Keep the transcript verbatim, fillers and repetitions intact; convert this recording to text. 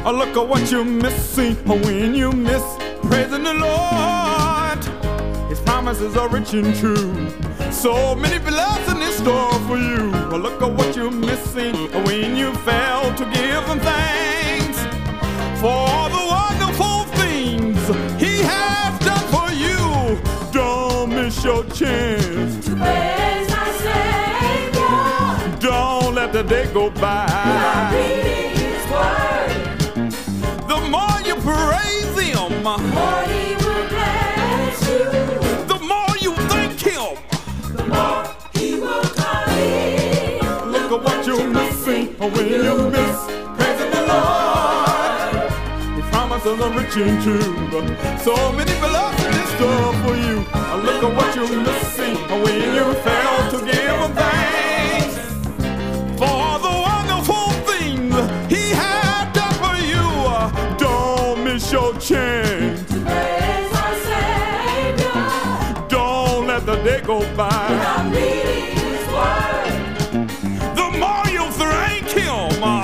Oh, look at what you're missing when you miss praising the Lord. His promises are rich and true. So many blessings in store for you. Oh, look at what you're missing when you fail to give him thanks for all the wonderful things he has done for you. Don't miss your chance to praise my Savior. Don't let the day go by. I'm reading his word. The more you praise him, the more he will bless you. The more you thank him, the more he will come in. Look at what you're missing when you miss praising the Lord. His promises are rich and true. So many blessings in store for you. Look at what you're missing when you fail to give him thanks for the wonderful things he had done for you. Don't miss your chance to praise my Savior. Don't let the day go by. I'm reading his word. The more you thank him,